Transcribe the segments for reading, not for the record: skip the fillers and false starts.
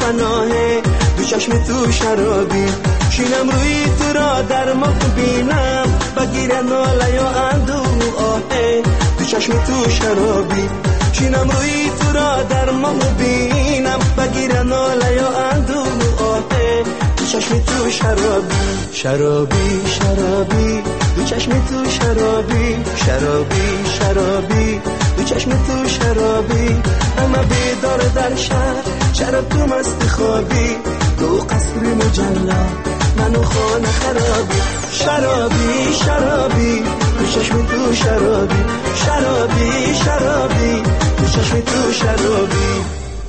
پناهه، دو چشم تو شرابی، شینم روی تو را در ماه بینم، بگیره ناله یا اندوه آهه، دو چشم تو شرابی، شینم روی تو را در ماه بینم، بگیره ناله یا اندوه آهه، دو چشم تو شرابی، شرابی شرابی، دو چشم تو شرابی، شرابی شرابی، دو چشم تو شرابی، همه بیدار در شهر، شراب تو مست خوابی، تو قصر مجلا منو خانه خرابی، شرابی شرابی، دو چشم تو شرابی، شرابی شرابی، دو چشم تو شرابی.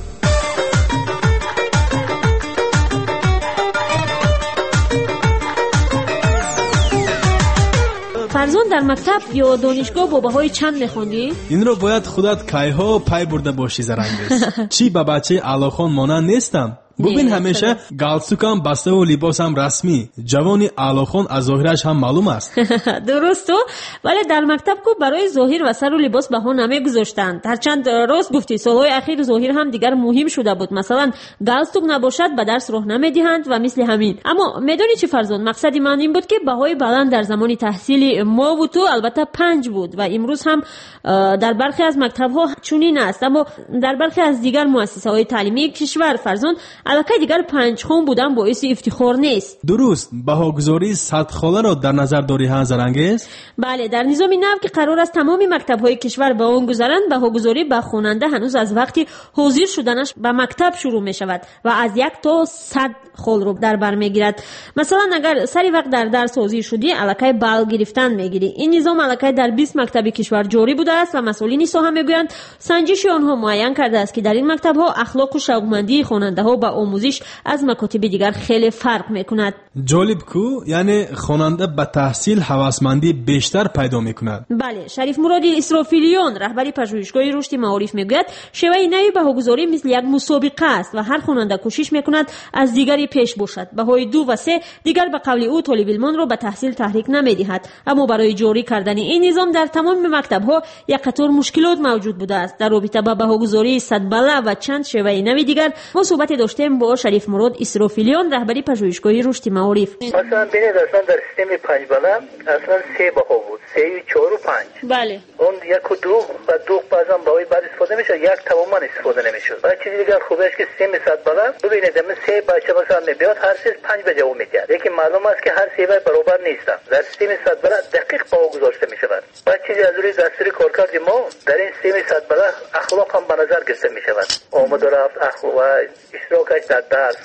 فرزند در مکتب یا دانشگاه با بهای چند میخوندی؟ این رو باید خودت کایها پای برده باشی زرنگیز. چی با بچه علاخان مانند نیستم؟ ببین همیشه گالسوکم بسته و لباسم رسمی. جوانی علاخان از ظاهرش هم معلوم است. درست ولی در مکتب کو برای ظاهر و سر و لباس بها نمیگذاشتند. هرچند راست گفتی سالهای اخیر ظاهر هم دیگر مهم شده بود. مثلا گالسوک نباشد به درس راه نمیدهند و مثل همین. اما میدونی چی فرزند، مقصد من این بود که بهای بلند در زمان تحصیل ما و تو البته 5 بود و امروز هم در برخی از مکتب ها چنین است، اما در برخی از دیگر مؤسسه های تعلیمی کشور فرزند البته دیگر 5 خون بودن باعث افتخار نیست. درست. بهاگذاری 100 خاله را در نظر داری ها زرنگیز؟ بله، در نظام نو که قرار است تمام مکتب های کشور به آن گذارند، بهاگذاری به خواننده هنوز از وقتی حاضر شدنش به مکتب شروع می شود و از 1 تا 100 خال رو در بر میگیرد. مثلا اگر سری وقت در درس حاضر شدی الکی بال گرفتن میگیری. این نظام الکی در 20 مکتب کشور جاری بوده است و مسئولین ساحه میگویند سنجش آنها معین کرده است که در این مکتب ها اخلاق و شوقمندی خواننده ها با آموزش از مکاتب دیگر خیلی فرق میکند. جالب کو، یعنی خواننده به تحصیل هوسمندی بیشتر پیدا میکند. بله، شریف مرادی اسرافیلیون رهبری پژوهشگاه رشد معارف میگوید شیوه نوی بهاگذاری مثل یک مسابقه است و هر خواننده کوشش میکند از دیگری پیش باشد. بهای 2 و 3 دیگر به قول او طالب علمان را به تحصیل تحریک نمیدهد. اما برای جاری کردن این نظام در تمام مکتب‌ها یک قطار مشکلات موجود بوده است. در رابطه با بهاگذاری 100 بالا و چند شیوه نوی دیگر ما صحبت داشتیم با شریف مراد اسرافیلیون رهبری پژوهشگاه رشد معارف. مثلا ببینید اصلا در سیستم 5 بالا اصلا 3 بها بود، 3 و 4 و 5. بله. اون یک و 2 و 2 بعضا باید بعد استفاده میشه، یک تماما استفاده نمیشه. و چیزی دیگر خوبه است که سیستم 100 بالا ببینید من 3 بچه مثلا میاد هر چیز 5 به جواب میده. لیکن معلوم است که هر 3 برابر نیستن. در سیستم 100 بالا دقیق با گذاشته میشه. و چیزی از روی دستوری کارکرد ما در این سیستم 100 بالا اخلاق هم به نظر گرفته میشه. آمد و رفت اخلاق و اشتراکش در درس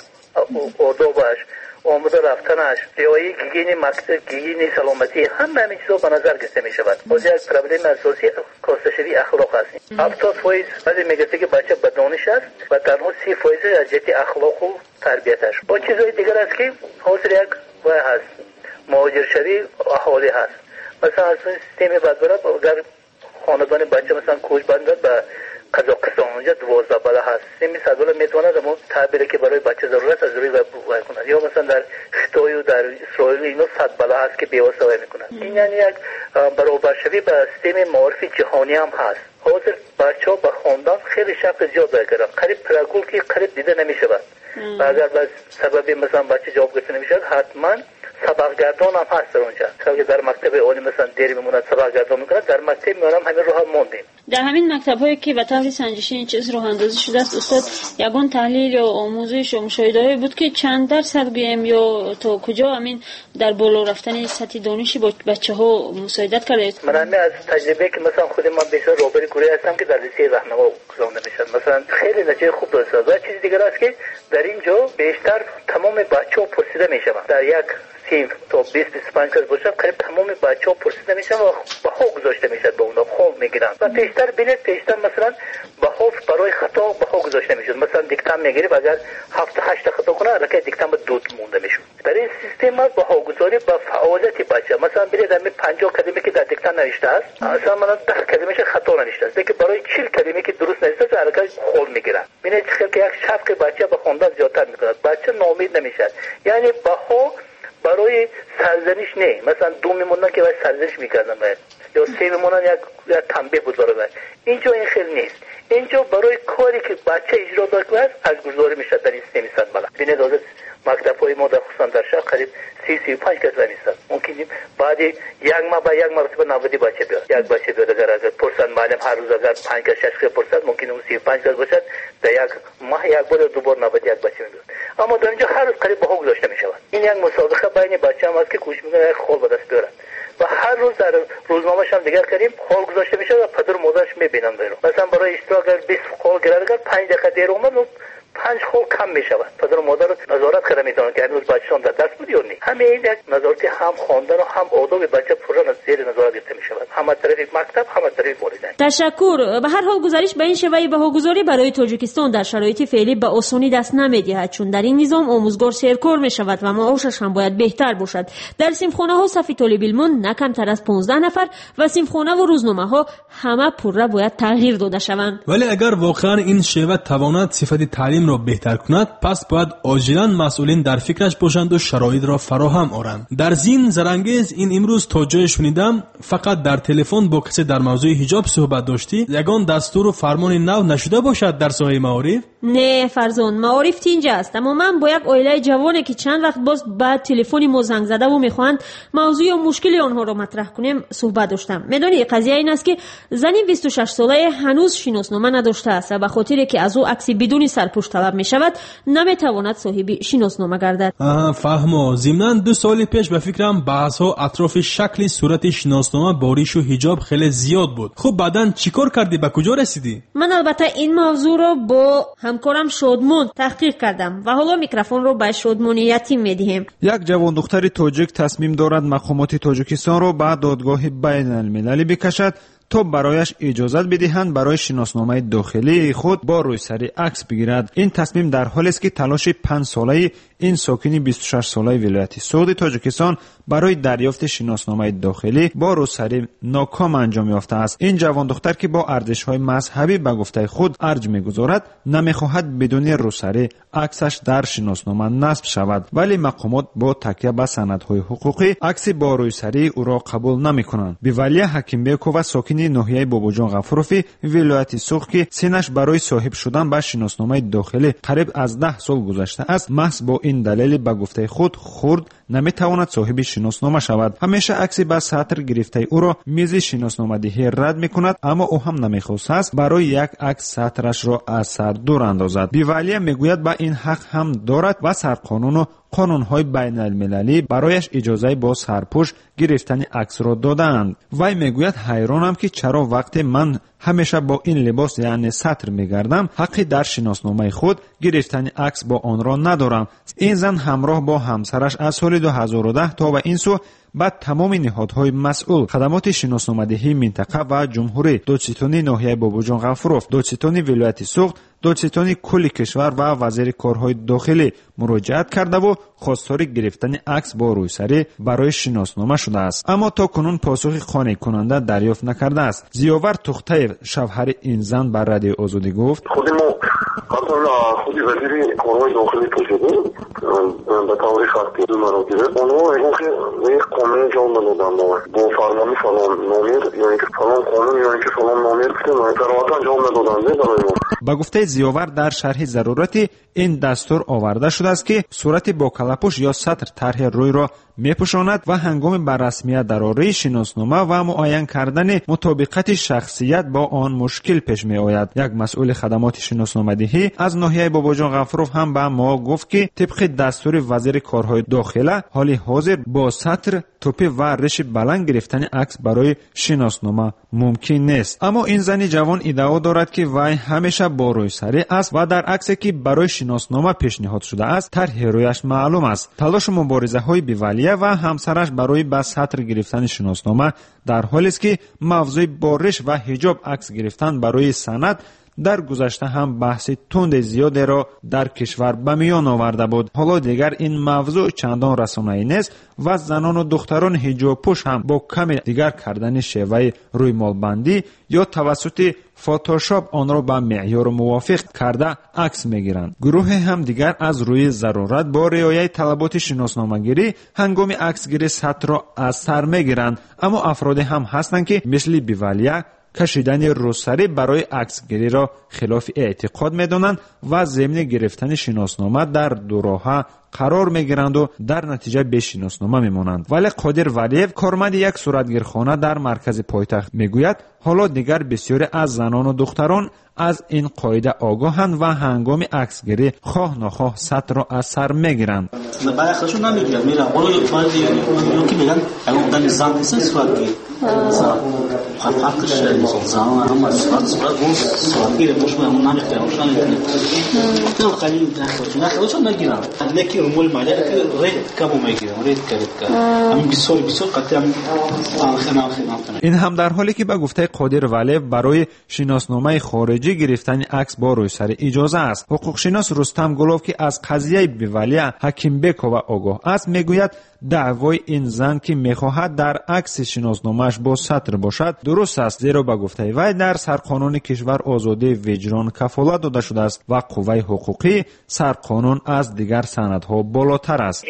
آدابش، آمد و رفتنش، رعایت گیگین مکتب، گیگین سلامتی، همه همین چیزا به نظر گرفته می شود. باز یک پرابلم اساسی کاسته اخلاق است. 70% بعضی میگه که بچه بدانش است و تنها 30% از جهت اخلاق و تربیتش. با چیزهای دیگر است که حاصل یک وای هست، مهاجر شوی اهالی هست. مثلا از سیستم بدبره اگر خاندان بچه مثلا کوچ بندد به قزاقستان اونجا 12 بالا هست. سیستم 100 بالا میتواند اما تعبیری که برای بچه ضرورت از روی وای کند. یا مثلا در خطای و در اسرائیل اینو 100 بالا هست که بیواسطه وای میکنند. این یعنی یک برابر شوی به سیستم معارف جهانی هم هست. حاضر بچه‌ها به خواندن خیلی شق زیاد دارند. قریب پراگول که قریب دیده نمیشود. و اگر به سبب مثلا بچه جواب گرفته نمیشود حتما سبق گردان هم هست در اونجا. که در مکتب عالی مثلا دیر میموند سبق گردان میکنه، در مکتب میانم همین رو هم موندیم. در همین مکتب‌هایی که به طور سنجشی این چیز راه اندازی شده است استاد، یگان تحلیل یا آموزش و مشاهده‌ای بود که چند درصد گویم یا تا کجا همین در بالا رفتن سطح دانشی با بچه‌ها مساعدت کرده؟ من همین از تجربه که مثلا خود من بیشتر روبروی کره هستم که در لیسه رهنما گذرانده میشد، مثلا خیلی نتیجه خوب داشت. و چیز دیگر است که در اینجا بیشتر تمام بچه‌ها پرسیده میشوند. در یک صنف تا 20-25 کلاس باشه قریب تمام بچه‌ها پرسیده میشن و بها گذاشته میشه، به اونا خوب میگیرن. و پیشتر مثلا بها برای خطا بها گذاشته میشد. مثلا دیکتم میگیری و اگر 7-8 خطا کنه الکی دیکتم به 2 مونده میشد. در این سیستم بها گذاری با فعالیت بچه، مثلا برید همین 50 کلمه که در دیکتم نوشته است، مثلا من 10 کلمه‌اش خطا نوشته است، که برای 40 کلمه که درست نوشته است الکی خول میگیرن. ببینید چه که یک شب که بچه به خوندن زیادتر میکنه، بچه ناامید نمیشه. یعنی بها برای سرزنش نه. مثلا 2 میمونن که باید سرزنش میکردن باید، یا 3 میمونن یک تنبیه بود برای اینجا این خیلی نیست. اینجا برای کاری که بچه اجرا بکنه از گزارش میشه در این 300 بالا. ببینید از مکتب‌های ما خصوصا در شهر قریب 30-35 کس میستن. ممکن بعد یک مرتبه 90 بچه بیاد. یک بچه بیاد اگر پرسن معلم هر روز اگر 5 تا 6 تا پرسد ممکن اون 35 کس باشد، در یک ماه یک بار دو بار 91 بچه میاد. اما در اینجا هر روز قریب به حق گذاشته میشود. این یک مسابقه بین بچه هم است که کوشش میکنه یک خال به دست بیارن و هر روز در روزنامه‌ش هم دیگر کردیم خال گذاشته میشه و پدر و مادرش میبینن بیرون. مثلا برای اشتراک اگر 20 خال گرفت 5 دقیقه دیر اومد 5 خال کم می شود. پدر و مادر نظارت کرده میتونن که هنوز بچه‌شان در درس بود یا نه. همه این یک نظارتی هم خواندن و هم آداب بچه پورا زیر نظارت گرفته می شود. هم از طرف مکتب هم از طرف والدین. تشکر. به هر حال گزارش به این شیوه بهاگذاری برای تاجیکستان در شرایط فعلی به آسانی دست نمی‌دهد، چون در این نظام آموزگار سرکار می شود و معاشش هم باید بهتر باشد. در سیمخانه‌ها صف طالب علمان نه کمتر از 15 نفر و سیمخانه و روزنامه‌ها همه پورا باید تغییر داده شوند. ولی اگر واقعا این شیوه تواند صفت تعلیم را بهتر کند، پس باید عاجلا مسئولین در فکرش باشند و شرایط را فراهم آورند. در ضمن زرانگیز این امروز تا جای شنیدم فقط در تلفن با کسی در موضوع حجاب صحبت داشتی، یگان دستور و فرمان نو نشده باشد در ساحه معارف؟ نه فرزان، معارف اینجا است، اما من با یک عائله جوانی که چند وقت باز بعد تلفنی ما زنگ زده و میخواهند موضوع و مشکل آنها را مطرح کنیم صحبت داشتم. میدونی قضیه این است که زنی 26 ساله هنوز شناسنامه نداشته است و به خاطر که از او عکس بدون سرپوش طلب میشود نمیتواند صاحب شناسنامه گردد. فهمو. ضمناً 2 سال پیش به فکرم بحث‌ها اطراف شکل صورت شناسنامه باریش و حجاب خیلی زیاد بود. خب بعداً چیکار کردی؟ به کجا رسیدی؟ من البته این موضوع را با همکارم شادمان تحقیق کردم و حالا میکروفون رو به شادمان یتیم میدیم. یک جوان دختر تاجیک تصمیم دارد مقامات تاجیکستان را به دادگاه بین المللی بکشد تا برایش اجازت بدهند برای شناسنامه داخلی خود با روسری عکس بگیرد. این تصمیم در حالی است که تلاش 5 ساله این ساکن 26 ساله ولایت سوغد تاجیکستان برای دریافت شناسنامه داخلی با روسری ناکام انجام یافته است. این جوان دختر که با ارزش‌های مذهبی به گفته خود ارج می‌گذارد، نمی‌خواهد بدون روسری عکسش در شناسنامه نصب شود، ولی مقامات با تکیه به سندهای حقوقی عکس با روسری او را قبول نمی‌کنند. بی‌ولی حکیمبیکووا ساکن ناحیه باباجان غفوروفی ولایت سوغد که سنش برای صاحب شدن به شناسنامه داخلی قریب از 10 سال گذشته است، محض با این دلیل به گفته خود خرد نمیتواند صاحب شناسنامه شود. همیشه عکس با سطر گرفته او را میز شناسنامه دهی رد میکند، اما او هم نمیخواست است برای یک عکس سطرش را از سر دور اندازد. بی‌ولی میگوید با این حق هم دارد و سرقانون و قانون‌های بین المللی برایش اجازه با سرپوش گرفتن عکس را دادند. وی میگوید حیرانم که چرا وقتی من همیشه با این لباس یعنی سطر میگردم حقی در شناسنامه خود گرفتن عکس با آن را ندارم. این زن همراه با همسرش از سال 2010 تا به این سو بعد تمام نهادهای مسئول خدمات شناسنامه‌دهی منطقه و جمهوری، دادستان ناحیه باباجان غفوروف، دادستان ولایت سوغد، دادستان کل کشور و وزیر کارهای داخلی مراجعت کرده و خواستار گرفتن عکس با روسری برای شناسنامه شده است، اما تا کنون پاسخ قانع کننده دریافت نکرده است. زیاور توختاєв شوهر این زن بر رادیو آزادی گفت: خودی وزیر کارهای داخلی توجیه به طور شخصی مرا گرفت. اونها میگن که یک قانون جان دادن با فرمانی فلان نامیر یا اینکه فلان قانون یا اینکه فلان نامیر که نکراتا جان دادن برای ما. با گفته زیاور در شرح ضرورت این دستور آورده شده است که صورت با کلاپوش یا سطر طرح روی را میپوشاند و هنگام بر رسمیت درباره شناسنامه و معاین کردن مطابقت شخصیت با آن مشکل پیش می آید. یک مسئول خدمات شناسنامه دهی از ناحیه باباجان غفوروف هم به ما گفت که طبق دستور وزیر کارهای داخله حال حاضر با سطر توپی و رش بلند گرفتن عکس برای شناسنامه ممکن نیست. اما این زن جوان ادعا دارد که وی همیشه با روسری است و در عکسی که برای شناسنامه پیشنهاد شده است طرح رویش معلوم است. تلاش و مبارزه های بی‌ولیه و همسرش برای به سطر گرفتن شناسنامه در حالی است که موضوع بارش و حجاب عکس گرفتن برای سند در گذشته هم بحث تند زیادی را در کشور به میان آورده بود. حالا دیگر این موضوع چندان رسانه‌ای نیست و زنان و دختران حجاب پوش هم با کمی دیگر کردن شیوه روی مالبندی یا توسط فتوشاپ آن را به معیار موافق کرده عکس میگیرند. گروه هم دیگر از روی ضرورت با رعایت طلبات شناسنامه‌گیری هنگام عکسگیری سطح را از سر میگیرند. اما افرادی هم هستند که مثل بیوالیه کشیدن روسری برای عکسگیری را خلاف اعتقاد می‌دانند و ضمن گرفتن شناسنامه در دوراهه قرار می‌گیرند و در نتیجه به شناسنامه می‌مانند. ولی قادر ولیев کارمند یک صورتگیرخانه در مرکز پایتخت میگوید حالا دیگر بسیاری از زنان و دختران از این قاعده آگاهند و هنگام عکسگیری خواه نخواه سطح را از سر میگیرند. برای خودشون نمیگیرن، میرن اونو یکی میگن اگه اون زن نیست صورتگیر حقش زن اما صورت اون صورتگیر مشمول اون نمیخواه اونشان تو خیلی خودشون نگیرن لیکی امول مالی رید کمو میگیرن رید کرد همین بسیار قطعی هم این هم در حالی که به گفته قادر ولیев برای شناسنامه خارجی گرفتن عکس با روسری اجازه است. حقوق شناس رستم گلوف که از قضیه بیوالیه حکیمبکووا آگاه است میگوید دعوای این زن که میخواهد در عکس شناسنامه‌اش با سطر باشد درست است، زیرا به گفته وی در سرقانون کشور آزادی وجدان کفالت داده شده است و قوه حقوقی سرقانون از دیگر سندها بالاتر است.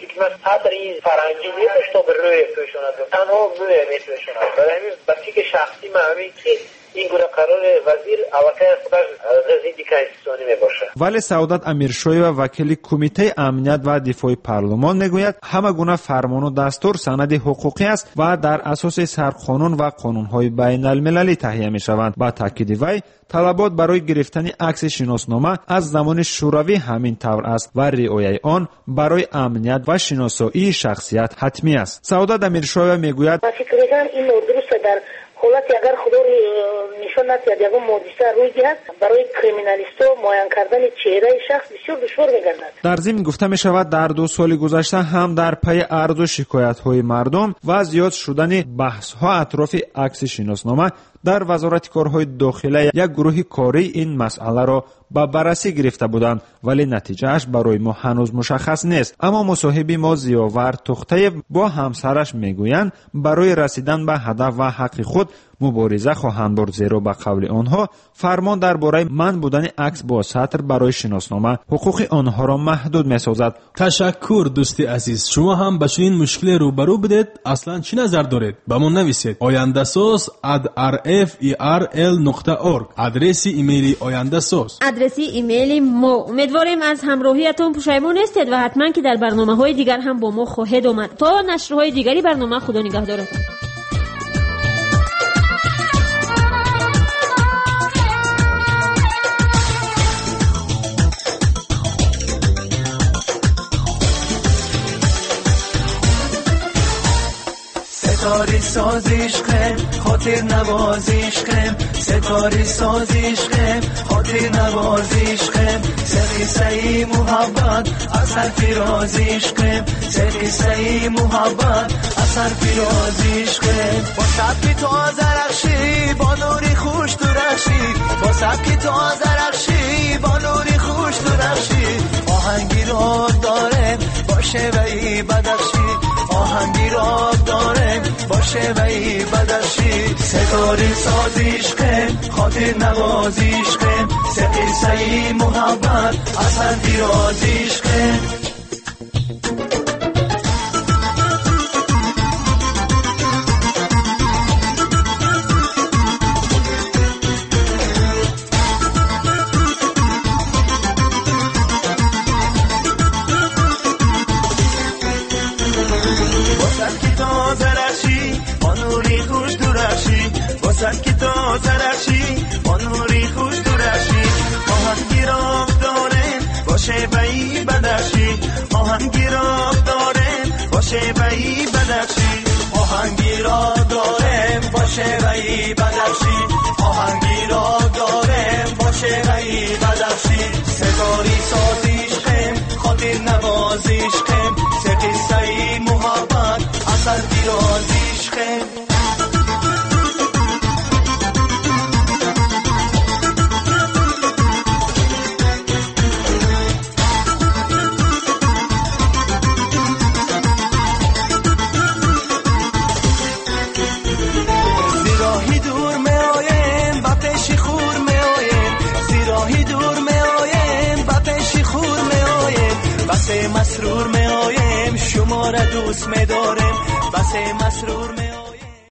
این گونه قرار وزیر اوقات بر زندگی کانستیتوشنی میباشه. ولی سعادت امیرشویeva وکیل کمیته امنیت و دفاع پارلمان میگوید همه گونه فرمان و دستور سند حقوقی است و در اساس سرقانون و قانونهای بین المللی تهیه میشوند. با تاکید وی طلبات برای گرفتن عکس شناسنامه از زمان شوروی همین طور است و رعایت آن برای امنیت و شناسایی شخصیت حتمی است. سعادت امیرشویeva میگوید این درست در حالتی اگر خدا نشان ندهد یا مودیسه روی دهد برای کریمینالیستا معاین کردن چهره شخص بسیار دشوار می‌گردد. در ضمن گفته می شود در 2 سال گذشته هم در پی عرض و شکایت های مردم و زیاد شدن بحث ها اطراف عکس شناسنامه در وزارت کارهای داخلی یک گروه کاری این مسئله را به بررسی گرفته بودند، ولی نتیجهش برای ما هنوز مشخص نیست. اما مصاحب ما زیاور توختیف با همسرش میگویند برای رسیدن به هدف و حق خود مبارزه خواهند برد، زیرا به قول آنها فرمان درباره منع بودن عکس با سطر برای شناسنامه حقوق آنها را محدود می‌سازد. تشکر دوستی عزیز. شما هم با چنین مشکلی روبرو بودید؟ اصلا چی نظر دارید؟ با ما نویسید. ayandasos@rferl.org آدرس ایمیلی ayandasos. آدرس ایمیلی ما. امیدواریم از همراهیتون پشیمون نیستید و حتما که در برنامه‌های دیگر هم با ما خواهید اومد. تا نشرهای دیگری برنامه خدا نگهدارتون. ستاره سازش کن خاطر نوازش کن ستاره سازش کن خاطر نوازش کن سر قصه محبت اثر فرازش کن سر قصه محبت اثر فرازش کن با سبک تو زرخشی با نوری خوش درخشی با سبک تو زرخشی با نوری خوش درخشی آهنگی را داره باشه و ای بدخشی آهنگی را داره باشه و ای بدخشی ستاره سازیش کن خاطر نوازیش کن سقیسه محبت اثر درازیش کن سکی تو زرشی با نوری خوش درشی آهنگی را داره باشه بایی بدشی آهنگی را داره باشه بایی بدشی آهنگی را داره باشه بایی بدشی آهنگی را داره باشه بایی بدشی ستاری سازیش کن خاطر نوازیش کن سقیسه محبت اثر درازیش کن را دوست می‌داریم بس مسرور می